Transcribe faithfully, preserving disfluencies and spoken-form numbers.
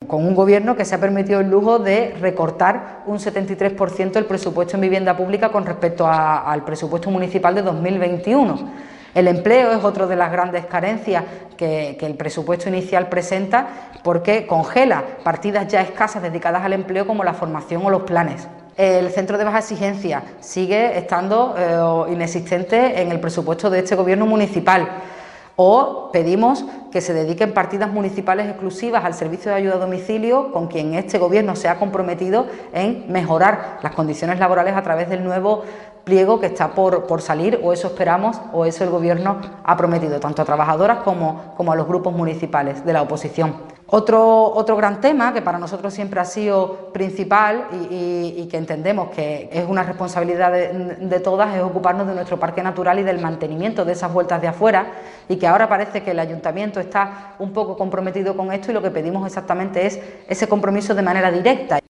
con un gobierno que se ha permitido el lujo de recortar un setenta y tres por ciento el presupuesto en vivienda pública con respecto a, al presupuesto municipal de dos mil veintiuno. El empleo es otra de las grandes carencias que, que el presupuesto inicial presenta, porque congela partidas ya escasas dedicadas al empleo como la formación o los planes. El centro de baja exigencia sigue estando eh, inexistente en el presupuesto de este gobierno municipal. O pedimos que se dediquen partidas municipales exclusivas al servicio de ayuda a domicilio, con quien este gobierno se ha comprometido en mejorar las condiciones laborales a través del nuevo pliego que está por, por salir, o eso esperamos, o eso el gobierno ha prometido, tanto a trabajadoras como, como a los grupos municipales de la oposición. Otro, otro gran tema que para nosotros siempre ha sido principal y, y, y que entendemos que es una responsabilidad de, de todas es ocuparnos de nuestro parque natural y del mantenimiento de esas vueltas de afuera, y que ahora parece que el ayuntamiento está un poco comprometido con esto, y lo que pedimos exactamente es ese compromiso de manera directa.